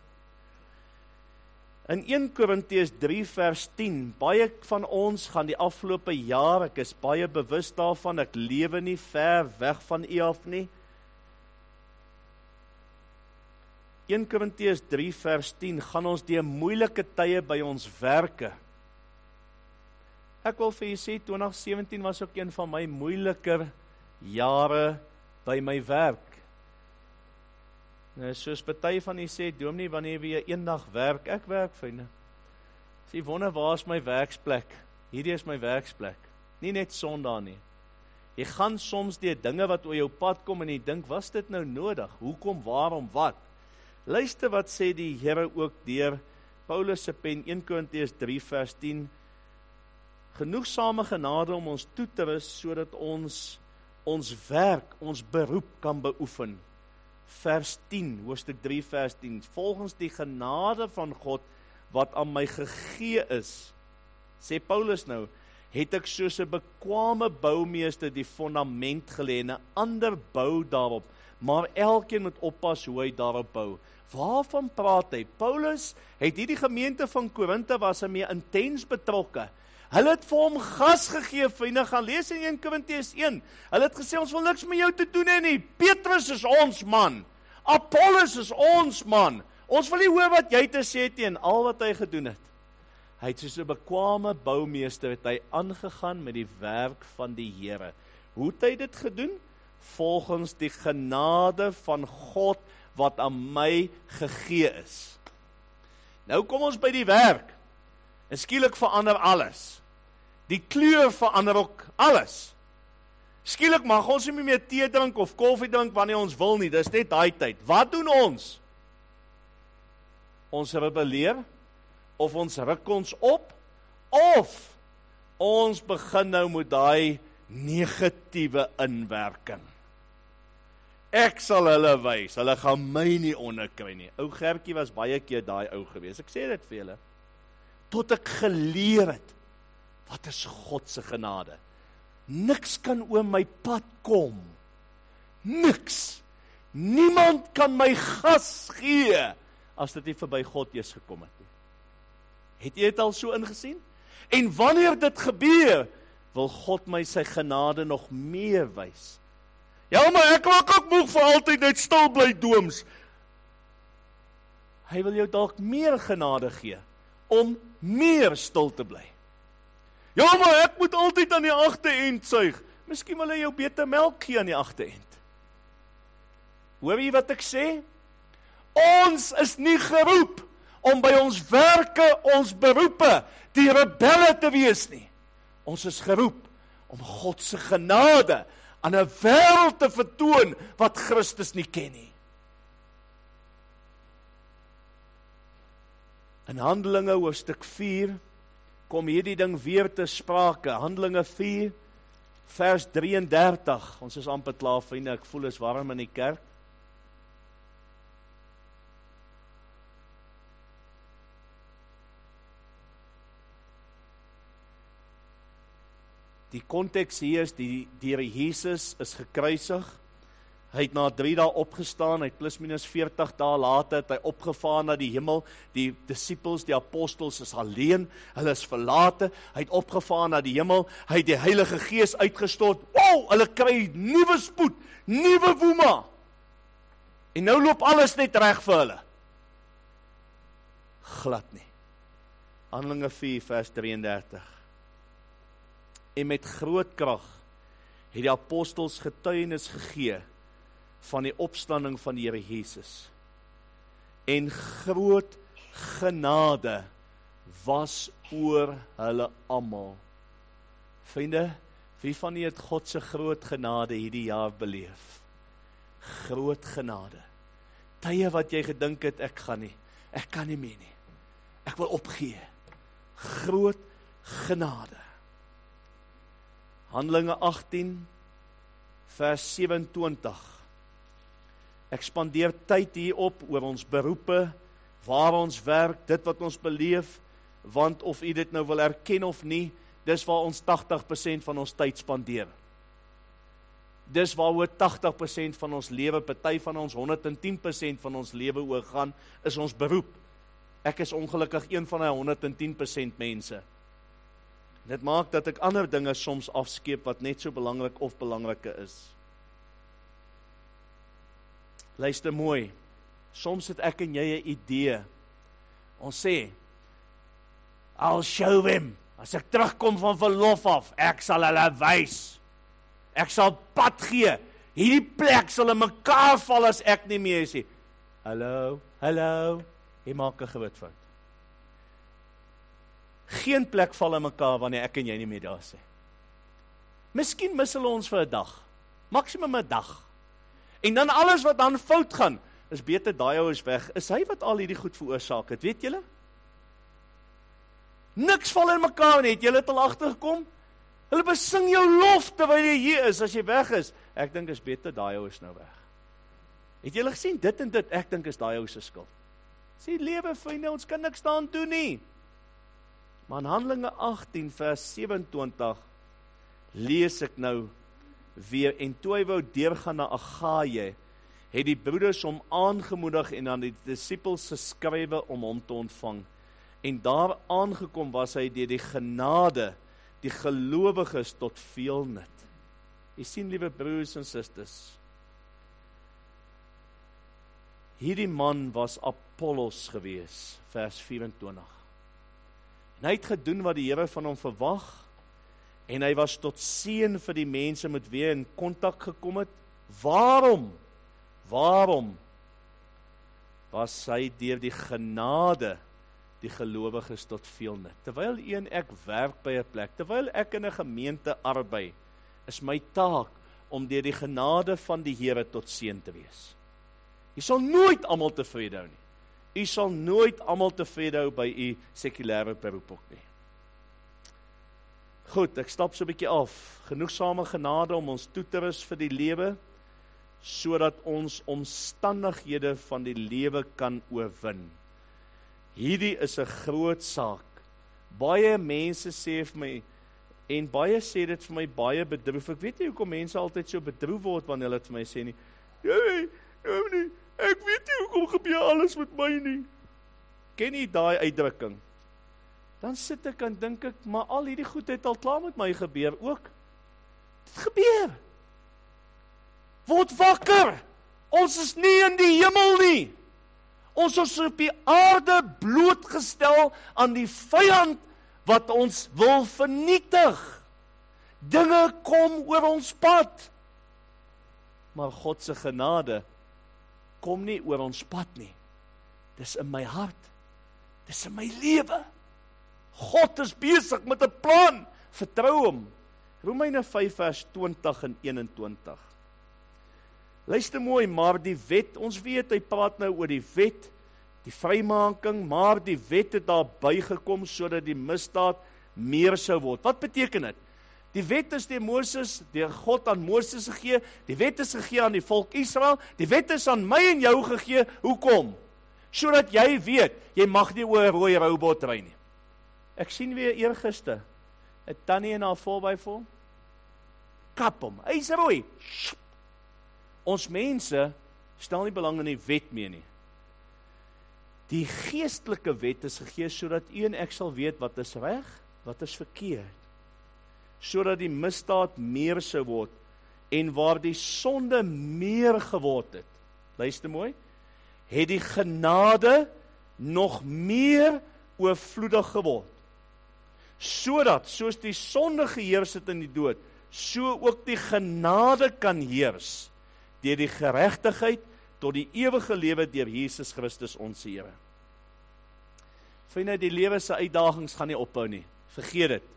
In 1 Korintiërs 3 vers 10, baie van ons gaan die afgelope jaar, ek is baie bewus daarvan, ek lewe nie ver weg van u af nie. 1 Korintiërs 3 vers 10, gaan ons deur moeilike tye by ons werke. Ek wil vir julle sê, 2017 was ook een van my moeiliker jare by my werk. Soos party van julle sê, dominee, wanneer jy eendag werk, ek werk, vriende. As jy wonder, waar is my werksplek? Hierdie is my werksplek. Nie net Sondag nie. Jy gaan soms deur dinge wat oor jou pad kom en jy dink, was dit nou nodig? Hoekom, waarom, wat? Luister wat sê die Here ook deur Paulus se pen, 1 Korintiërs 3 vers 10. Genoegsame genade om ons toe te rus, sodat ons werk, ons beroep kan beoefen. Vers 10, hoofstuk 3 vers 10, volgens die genade van God, wat aan my gegee is, sê Paulus nou, het ek soos 'n bekwame boumeester die fondament gelê, en 'n ander bou daarop, maar elkeen moet oppas hoe hy daarop bou. Waarvan praat hy? Paulus het hierdie gemeente van Korinthe was hy mee intens betrokke. Hulle het vir hom gas gegee, vriende, gaan lees in 1 Korintiërs 1. Hulle het gesê, ons wil niks met jou te doen hê nie. Petrus is ons man. Apollos is ons man. Ons wil nie hoor wat jy te sê teen al wat hy gedoen het. Hy het soos 'n bekwame boumeester het hy aangegaan met die werk van die Here. Hoe het hy dit gedoen? Volgens die genade van God wat aan my gegee is. Nou kom ons by die werk. En skielik verander alles. Die kleur verander ook alles. Skielik mag ons nie meer tee drink of koffie drink wanneer ons wil nie. Dis net daai tyd. Wat doen ons? Ons rebelleer, of ons ruk ons op, of ons begin nou met daai negatiewe inwerking. Ek sal hulle wys, hulle gaan my nie onderkry nie. Ou Gertjie was baie keer daai ou gewees. Ek sê dit vir julle. Tot ek geleer het, wat is God se genade? Niks kan oor my pad kom. Niks. Niemand kan my gas gee, as dit nie verby God eers gekom het nie. Het jy dit al so ingesien? En wanneer dit gebeur, wil God my sy genade nog meer wys. Ja, maar ek raak ook moeg vir altyd net stil bly dooms. Hy wil jou dalk meer genade gee, om meer stil te bly. Ja, maar ek moet altyd aan die agterend suig. Miskien wil hy jou beter melk gee aan die agterend. Hoor jy wat ek sê? Ons is nie geroep om by ons werke, ons beroepe, die rebelle te wees nie. Ons is geroep om God se genade aan 'n wêreld te vertoon wat Christus nie ken nie. In Handelinge hoofstuk 4 kom hierdie ding weer te sprake. Handelinge 4 vers 33. Ons is amper klaar, vriende. Ek voel is warm in die kerk. Die konteks hier is, die Here Jesus is gekruisig. Hy het na 3 dae opgestaan, hy het plus minus 40 dae later het hy opgevaar na die hemel. Die disippels, die apostels is alleen, hulle is verlate. Hy het opgevaar na die hemel, hy het die Heilige Gees uitgestort. Wow, hulle kry nuwe spoed, nuwe woema. En nou loop alles net reg vir hulle. Glad nie. Handelinge 4 vers 33. En met groot krag het die apostels getuienis gegee van die opstanding van die Here Jesus. En groot genade was oor hulle almal. Vriende, wie van julle het God se groot genade hierdie jaar beleef? Groot genade. Tye wat jy gedink het, ek kan nie meer nie. Ek wil opgee. Groot genade. Handelinge 18 vers 27. Ek spandeer tyd hierop oor ons beroepe, waar ons werk, dit wat ons beleef, want of u dit nou wil erken of nie, dis waar ons 80% van ons tyd spandeer. Dis waaroor 80% van ons lewe, party van ons 110% van ons lewe oor gaan, is ons beroep. Ek is ongelukkig een van die 110% mense. Dit maak dat ek ander dinge soms afskeep wat net so belangrik of belangriker is. Luister mooi, soms het ek en jy 'n idee. Ons sê, I'll show them. As ek terugkom van verlof af, ek sal hulle wys. Ek sal pad gee. Hierdie plek sal in mekaar val as ek nie meer sê. Hallo, jy maak 'n groot fout. Geen plek val in mekaar wanneer ek en jy nie meer daar is. Miskien mis hulle ons vir 'n dag. Maksimum 'n dag. En dan alles wat dan fout gaan, is beter daai ou is weg. Is hy wat al hierdie goed veroorsaak het, weet julle? Niks val in mekaar nie, het julle het al agtergekom? Hulle besing jou lof terwyl jy hier is, as jy weg is. Ek dink is beter daai ou is nou weg. Het julle gesien dit en dit? Ek dink is daai ou se skuld. Sê lewe vriende, ons kan niks daaraan doen nie. Maar in Handelinge 18 vers 27 lees ek nou weer, en toe hy wou deurgaan na Agaia, het die broeders hom aangemoedig en aan die disippels geskrywe om hom te ontvang. En daar aangekom was hy deur die genade, die gelowiges tot veel nut. Jy sien, liewe broers en susters, hierdie man was Apollos gewees, vers 24. En hy het gedoen wat die Here van hom verwag, en hy was tot seën vir die mense met wie hy in kontak gekom het. Waarom was hy deur die genade die gelowiges tot veel nut? Terwyl ek werk by 'n plek, terwyl ek in 'n gemeente arbei, is my taak om deur die genade van die Here tot seën te wees. Jy sal nooit almal tevrede hou nie. U sal nooit almal tevrede hou by u sekulêre beroep ook nie. Goed, ek stap so 'n bietjie af. Genoegsame genade om ons toe te rus vir die lewe, sodat ons omstandighede van die lewe kan oorwin. Hierdie is 'n groot saak. Baie mense sê vir my, en baie sê dit vir my baie bedroef. Ek weet nie hoekom mense altyd so bedroef word wanneer hulle dit vir my sê nie. Nee, ek weet nie hoekom gebeur alles met my nie. Ken jy daai uitdrukking? Dan sit ek en dink ek, maar al hierdie goed het al klaar met my gebeur ook. Dit gebeur. Word wakker. Ons is nie in die hemel nie. Ons is op die aarde blootgestel aan die vyand wat ons wil vernietig. Dinge kom oor ons pad. Maar God se genade kom nie oor ons pad nie. Dis in my hart. Dis in my lewe. God is besig met 'n plan. Vertrou hom. Romeine 5 vers 20 en 21. Luister mooi, maar die wet, ons weet, hy praat nou oor die wet, die vrymaking, maar die wet het daar bygekom sodat die misdaad meer sou word. Wat beteken dit? Die wet is deur God aan Moses gegee, die wet is gegee aan die volk Israel, die wet is aan my en jou gegee, hoekom? Sodat jy weet, jy mag nie oor 'n rooi robot ry nie. Ek sien weer eergister, 'n tannie in haar 4x4, kap hom, hy is rooi. Ons mense stel nie belang in die wet meer nie. Die geestelike wet is gegee sodat u en ek sal weet wat is reg, wat is verkeerd. Sodat die misdaad meer sou word en waar die sonde meer geword het. Luister mooi, het die genade nog meer oorvloedig geword. Sodat, soos die sonde geheers het in die dood, so ook die genade kan heers deur die geregtigheid tot die ewige lewe deur Jesus Christus ons Here. Vriende, die lewe se uitdagings gaan nie ophou nie. Vergeet dit.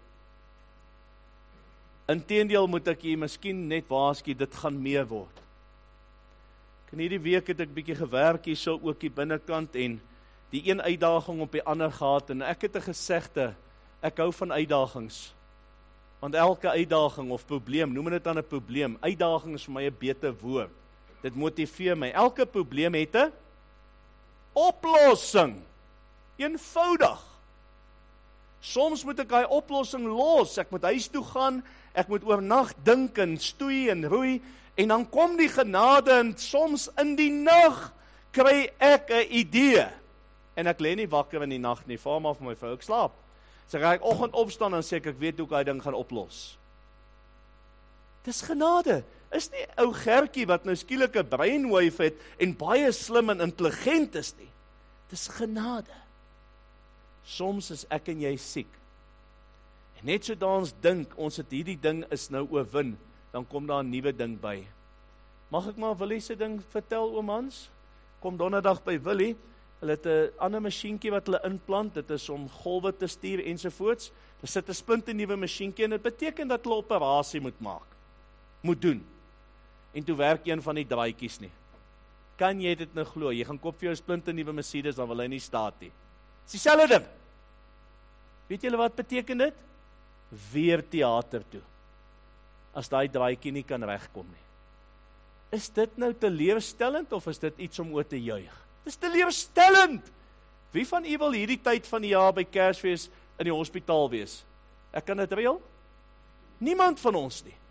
Inteendeel moet ek hier miskien net waarsku, dit gaan meer word. In hierdie week het ek bietjie gewerk hier so ook hier binnekant en die een uitdaging op die ander gehad en ek het 'n gesegde, ek hou van uitdagings. Want elke uitdaging of probleem, noem dit dan 'n probleem, uitdaging is vir my 'n beter woord. Dit motiveer my. Elke probleem het 'n oplossing. Eenvoudig. Soms moet ek daai oplossing los. Ek moet huis toe gaan, ek moet oornag dink en stoei en roei, en dan kom die genade en soms in die nag kry ek 'n idee. En ek lê nie wakker in die nag nie, vra maar vir my vrou, ek slaap. So ek oggend opstaan en sê ek weet hoe ek daai ding gaan oplos. Dis genade. Is nie ou Gertjie wat nou skielik 'n brainwave het en baie slim en intelligent is nie. Dis genade. Soms is ek en jy siek. En net so daar ons dink, ons het hierdie ding is nou oorwin, dan kom daar 'n nuwe ding by. Mag ek maar Willie se ding vertel, oom Hans? Kom donderdag by Willie, hulle het 'n ander masjienkie wat hulle inplant, dit is om golwe te stuur ensovoorts. Hulle sit 'n splinternuwe masjienkie en dit beteken dat hulle 'n operasie moet doen. En toe werk een van die draadjies nie. Kan jy dit nou glo? Jy gaan koop vir jou 'n splinternuwe Mercedes, dan wil hy nie staat nie. Dis dieselfde ding. Weet julle wat beteken dit? Weer teater toe. As daai draadjie nie kan regkom nie. Is dit nou teleurstellend of is dit iets om oor te juig? Dis teleurstellend. Wie van u wil hierdie tyd van die jaar by Kersfees in die hospitaal wees? Ek kan dit reël? Niemand van ons nie.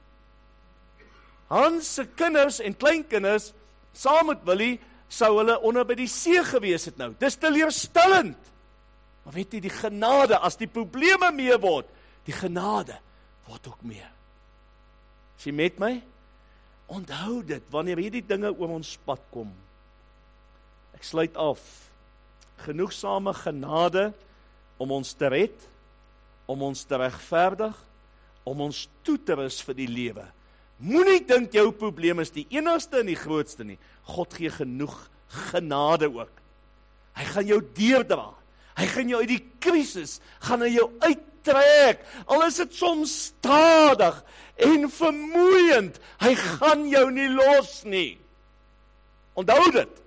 Hans se kinders en kleinkinders, saam met Willie, sou hulle onder by die see gewees het nou. Dis teleurstellend. Maar weet jy, die genade, as die probleme meer word, die genade word ook meer. Is jy met my? Onthou dit, wanneer hierdie dinge oor ons pad kom. Ek sluit af. Genoegsame genade om ons te red, om ons te regverdig, om ons toe te rus vir die lewe. Moenie dink jou probleem is die enigste en die grootste nie. God gee genoeg genade ook. Hy gaan jou deurdra. Hy gaan jou uit die krisis, gaan hy jou uittrek. Al is dit soms stadig en vermoeiend, hy gaan jou nie los nie. Onthou dit.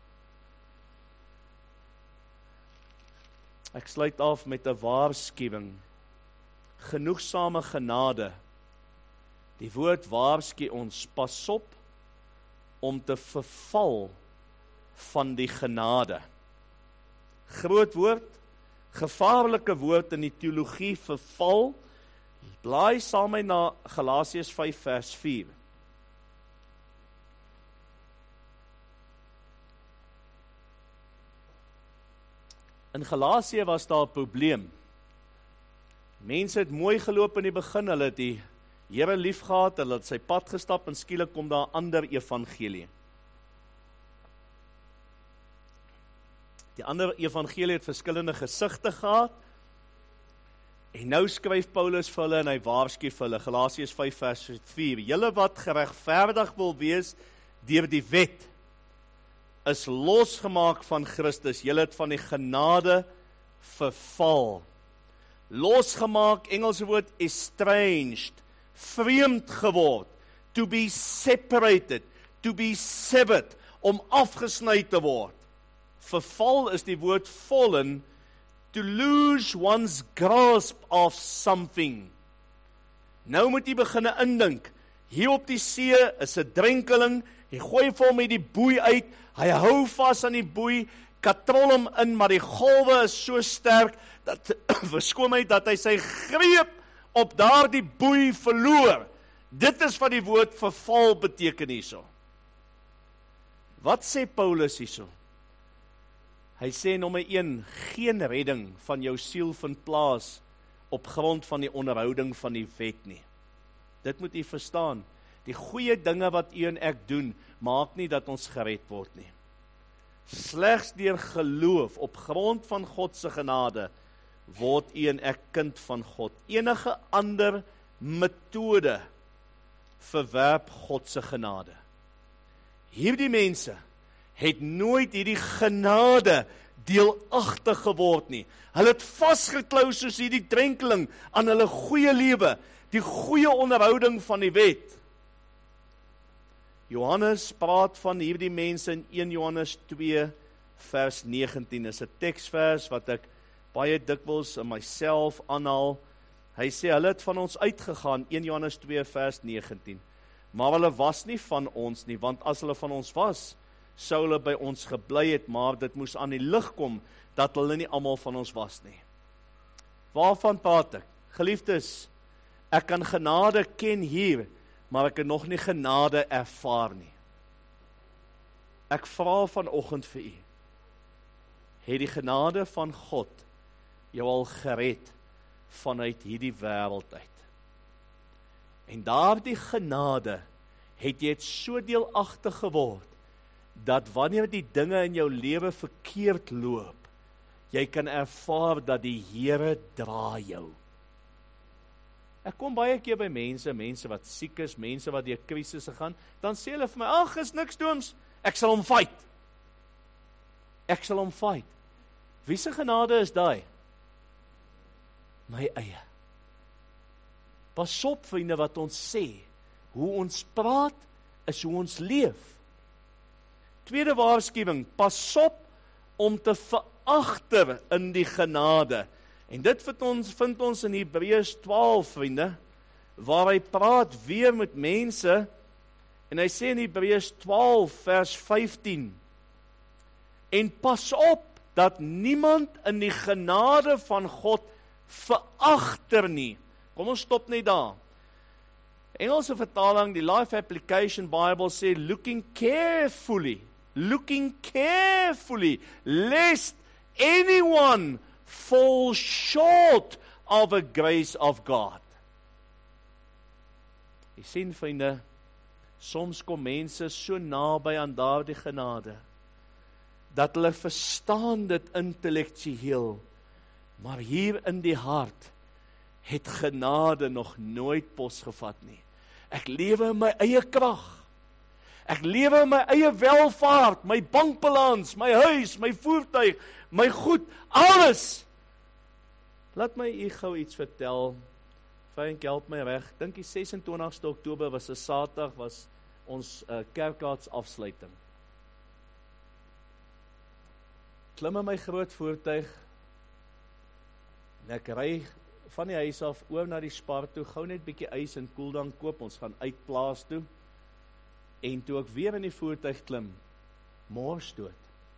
Ek sluit af met 'n waarskuwing. Genoegsame genade. Die woord waarsku ons, pas op om te verval van die genade. Groot woord, gevaarlike woord in die teologie, verval. Blaai saam met my na Galasiërs 5 vers 4. In Galasië was daar 'n probleem. Mense het mooi geloop in die begin, hulle het die Here lief gehad, hulle het sy pad gestap en skielik kom daar 'n ander evangelie. Die ander evangelie het verskillende gesigte gehad. En nou skryf Paulus vir hulle en hy waarsku vir hulle, Galasiërs 5 vers 4. Julle wat geregverdig wil wees deur die wet, is losgemaak van Christus. Julle het van die genade verval. Losgemaak, Engelse woord estranged, vreemd geword, to be separated, to be severed, om afgesny te word. Verval is die woord fallen, to lose one's grasp of something. Nou moet jy beginne indink, hier op die see is 'n drenkeling, hy gooi vir hom met die boei uit, hy hou vas aan die boei, katrol hom in, maar die golwe is so sterk, dat, verskoon my, dat hy sy greep op daardie boei verloor. Dit is wat die woord verval beteken hierso. Wat sê Paulus hierso? Hy sê nommer 1, geen redding van jou siel vind plaas op grond van die onderhouding van die wet nie. Dit moet jy verstaan. Die goeie dinge wat u en ek doen, maak nie dat ons gered word nie. Slegs deur geloof op grond van God se genade word u en ek kind van God. Enige ander metode verwerp God se genade. Hierdie mense het nooit hierdie genade deelagtig geword nie. Hulle het vasgeklou soos hierdie drenkeling aan hulle goeie lewe, die goeie onderhouding van die wet. Johannes praat van hierdie mense in 1 Johannes 2 vers 19. Is 'n teksvers wat ek baie dikwels in myself aanhaal. Hy sê, hulle het van ons uitgegaan, 1 Johannes 2 vers 19. Maar hulle was nie van ons nie, want as hulle van ons was, sou hulle by ons gebly het, maar dit moes aan die lig kom, dat hulle nie almal van ons was nie. Waarvan praat ek? Geliefdes, ek kan genade ken hier, maar ek het nog nie genade ervaar nie. Ek vra vanoggend vir u, het die genade van God jou al gered vanuit hierdie wêreld uit? En daardie genade het jy so deelagtig geword, dat wanneer die dinge in jou lewe verkeerd loop, jy kan ervaar dat die Here dra jou. Ek kom baie keer by mense wat siek is, mense wat deur krisisse gaan, dan sê hulle vir my, ag, is niks dooms, ek sal hom fight. Ek sal hom fight. Wie se genade is daai? My eie. Pas op, vriende, wat ons sê. Hoe ons praat, is hoe ons leef. Tweede waarskuwing, pas op om te veragter in die genade. En dit vind ons in Hebreërs 12, vriende, waar hy praat weer met mense, en hy sê in Hebreërs 12, vers 15, en pas op, dat niemand in die genade van God veragter nie. Kom ons stop net daar. Engelse vertaling, die Life Application Bible sê, looking carefully, lest anyone fall short of the grace of God. Jy sien, vriende, soms kom mense so naby aan daardie genade, dat hulle verstaan dit intellektueel, maar hier in die hart het genade nog nooit pos gevat nie. Ek lewe in my eie krag. Ek lewe in my eie welvaart, my bankbalans, my huis, my voertuig, my goed, alles. Laat my u gou iets vertel. Frank, help my reg. Dink die 26 Oktober was 'n Saterdag, was ons kerkraadsafsluiting. Klim in my groot voertuig, en ek ry van die huis af oor na die Spar toe, gou net bietjie ys en koeldrank koop, ons gaan uit plaas toe, en toe ek weer in die voertuig klim, morsdood.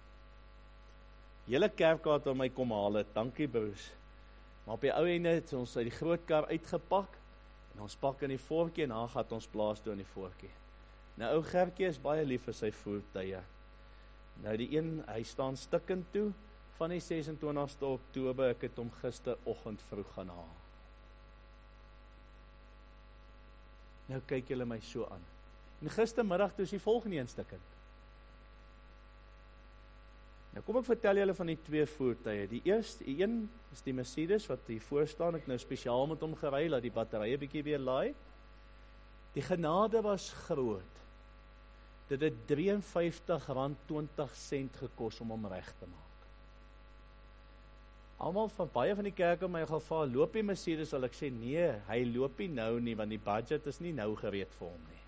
Julle kerkraad wat my kom haal het, dankie broers, maar op die ou ende het ons uit die groot kar uitgepak, en ons pak in die voortjie, en dan gaan ons plaas toe in die voortjie. Nou ou Gertjie is baie lief vir sy voertuie. Nou die een, hy staan stikkend toe, van die 26 Oktober, ek het hom gisteroggend vroeg gaan haal. Nou kyk julle my so aan. En gistermiddag toe is die volgende een stikkend. Nou kom ek vertel julle van die twee voertuie. Die een is die Mercedes, wat hier voor staan, ek nou spesiaal met hom gery, laat die batterye bietjie weer laai. Die genade was groot. Dit het R53.20 gekos om hom reg te maak. Almal van baie van die kerke my gevra, loop die Mercedes, sal ek sê, nee, hy loop nie nou nie, want die budget is nie nou gereed vir hom nie.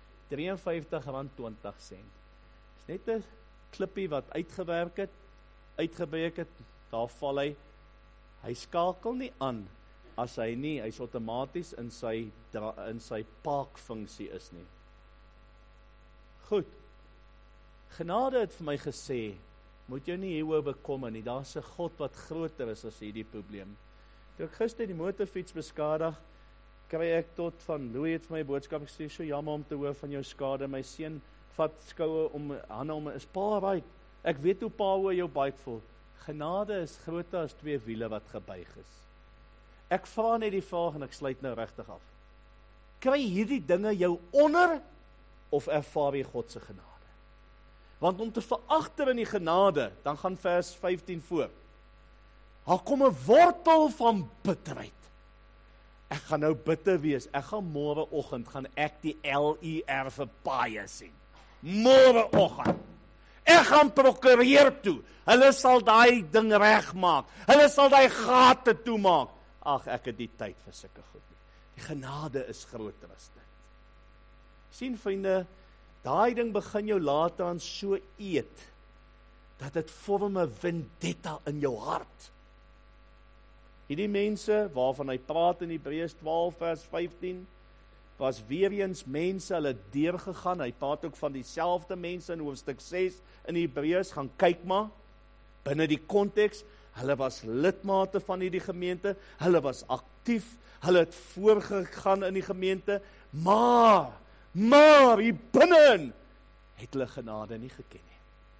R53.20. Is net 'n klippie wat uitgebreek het, daar val hy. Hy skakel nie aan, as hy's outomaties in sy parkfunksie is nie. Goed, genade het vir my gesê, moet jou nie hieroor bekommer nie, daar's 'n God wat groter is as hierdie probleem. Toe ek gister die motorfiets beskadig, kry ek tot van Louis het vir my boodskap gestuur, so jammer om te hoor van jou skade, my seun vat skoue om hande om, is pa right, ek weet hoe pa oor jou bike voel. Genade is groter as 2 wiele wat gebuig is. Ek vra net die vraag en ek sluit nou regtig af. Kry hierdie dinge jou onder, of ervaar jy God se genade? Want om te veragter in die genade, dan gaan vers 15 voor. Daar kom 'n wortel van bitterheid. Ek gaan nou bitter wees. Ek gaan môreoggend gaan ek die LER vir paaie sien. Môreoggend. Ek gaan prokureer toe. Hulle sal daai ding regmaak. Hulle sal daai gate toemaak. Ag, ek het die tyd vir sulke goed nie. Die genade is groter as dit. Sien vriende, daai ding begin jou later aan so eet, dat dit vorm 'n vendetta in jou hart. Hierdie mense waarvan hy praat in Hebreërs 12 vers 15, was weer eens mense, hulle het deurgegaan, hy praat ook van dieselfde mense in hoofstuk 6 in Hebreërs, gaan kyk maar, binne die konteks, hulle was lidmate van hierdie gemeente, hulle was aktief, hulle het voorgegaan in die gemeente, maar hier binne het hulle genade nie geken nie.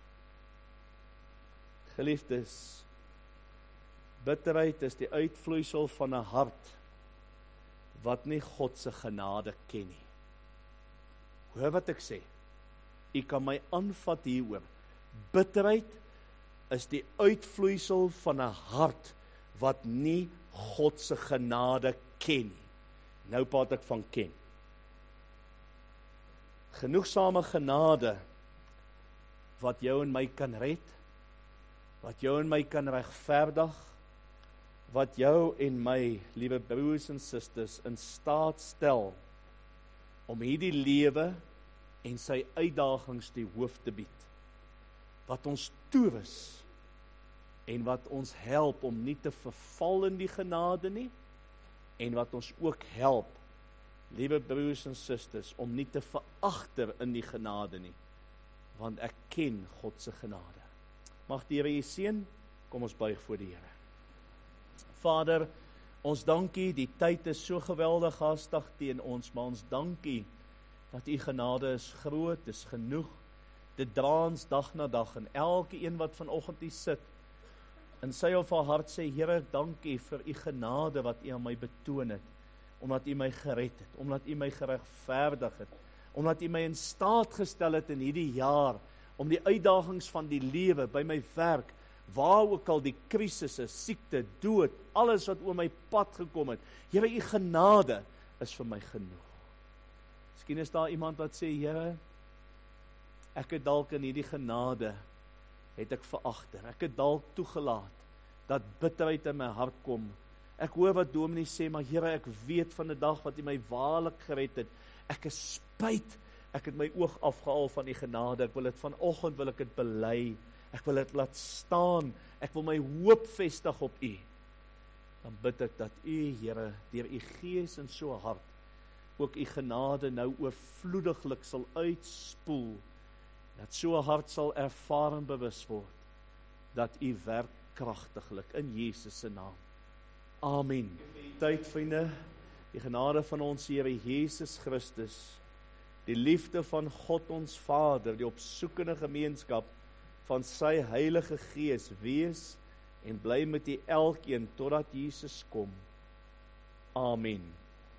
Geliefdes, bitterheid is die uitvloeisel van 'n hart wat nie God se genade ken nie. Hoor wat ek sê. U kan my aanvat hieroor. Bitterheid is die uitvloeisel van 'n hart wat nie God se genade ken nie. Nou praat ek van ken. Genoegsame genade wat jou en my kan red, wat jou en my kan regverdig, wat jou en my, liewe broers en susters, in staat stel om hierdie lewe en sy uitdagings die hoof te bied, wat ons toerus en wat ons help om nie te verval in die genade nie, en wat ons ook help, liewe broers en susters, om nie te veragter in die genade nie, want ek ken God se genade. Mag die Here u seën, kom ons buig voor die Here. Vader, ons dankie, die tyd is so geweldig haastig teen ons, maar ons dankie dat u genade is groot, is genoeg, dit dra ons dag na dag, en elke een wat vanoggend hier sit, in sy of haar hart sê, Here, dankie vir u genade wat u aan my betoon het, omdat u my gered het, omdat u my geregverdig het, omdat u my in staat gestel het in hierdie jaar, om die uitdagings van die lewe, by my werk, waar ook al die krisisse, siekte, dood, alles wat oor my pad gekom het, Here, u genade is vir my genoeg. Miskien is daar iemand wat sê, Here, ek het dalk in hierdie genade, het ek veragter, ek het dalk toegelaat, dat bitterheid in my hart kom. Ek hoor wat dominee sê, maar Here, ek weet van die dag wat u my waarlik gered het, ek is spyt, ek het my oog afgehaal van die genade, ek wil dit vanoggend, wil ek dit bely, ek wil dit laat staan, ek wil my hoop vestig op u. Dan bid ek dat u, Here, deur u gees in so hart, ook u genade nou oorvloediglik sal uitspoel, dat so 'n hart sal ervaar en bewus word, dat u werk kragtiglik in Jesus se naam. Amen. Tyd, vriende, die genade van ons Here Jesus Christus, die liefde van God ons Vader, die opsoekende gemeenskap van sy Heilige Gees wees en bly met u elkeen totdat Jesus kom. Amen.